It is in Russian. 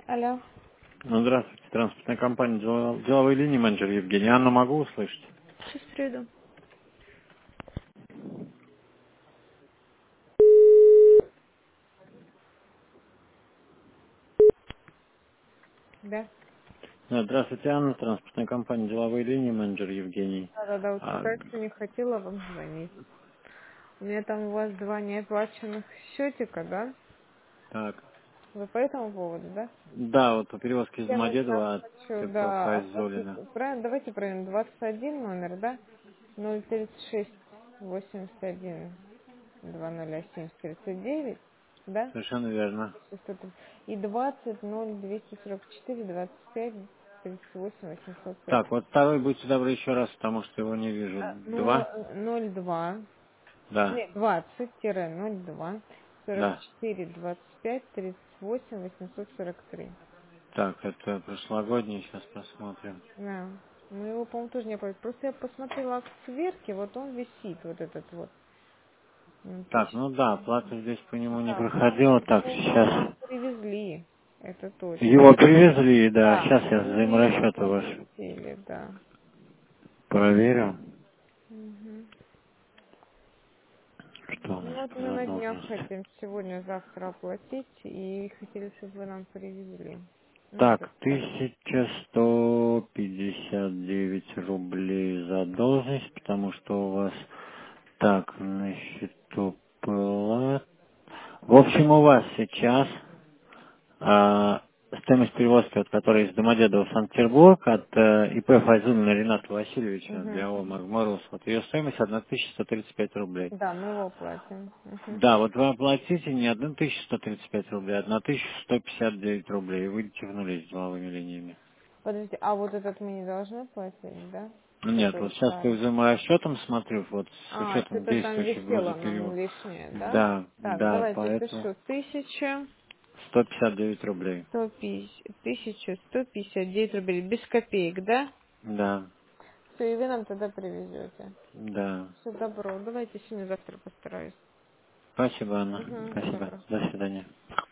Алло. Ну, здравствуйте, транспортная компания «Деловые линии», менеджер Евгений. Анну могу услышать? Сейчас приду. Да. Да, здравствуйте, Анна, транспортная компания «Деловые линии», менеджер Евгений. Да-да-да, вот как А, раз не хотела вам звонить. У меня там у вас два неоплаченных счетика, да? так, Вы по этому поводу, да? да, вот по перевозке из Я вот там Домодедово от хочу, ТП да, оплатить. Файзолина. Правильно, давайте проверим. 21 номер, да? 036 81 207 39, да? Совершенно верно. 630. И 20 0 244 25 38 840. Так, вот второй, будьте добры, еще раз, потому что его не вижу. Два? 02. Да, Нет, 20-02 да. 44 25 38 843. Так, это прошлогодний, сейчас посмотрим. Да. Мы его, по-моему, тоже не оплатили. Просто я посмотрела акт сверки, вот он висит, вот этот вот. Так, Тысяч. ну да, оплата здесь по нему не Да, потому проходила. что Так, мы его не сейчас. привезли. Это точно. Его привезли, да. Да, Сейчас я мы не взаиморасчеты ваш оплатили, да. проверю. Мгм. Что у Ну нас вот по мы на днях задолженности? хотим сегодня-завтра оплатить и хотели, чтобы вы нам привезли. Ну, Так, этот пакет. 1159 рублей задолженность, потому что у вас так на счету была. В общем, у вас сейчас стоимость перевозки, вот, которая из Домодедово в Санкт-Петербург, от ИП Файзулина Рената Васильевича Угу. для ООО «Магмарус», вот ее стоимость 1135 рублей. Да, мы его платим. Мгм. Да, вот вы оплатите не 1135 рублей, а 1159 рублей, и выйдете в нули с деловыми линиями. Подождите, а вот этот мы не должны платить, да? Ну нет, Который вот сейчас по старый. взаиморасчетам смотрю, вот с А, учетом что-то там действующих год за висело нам период. лишнее, да? Да, Так, да, давайте поэтому пишу. 159 рублей. 1159 рублей. Без копеек, да? Да, Все, и вы нам тогда привезете. да. Все, добро. Давайте сегодня-завтра постараюсь. Спасибо, Анна. Угу, Спасибо. добро. До свидания.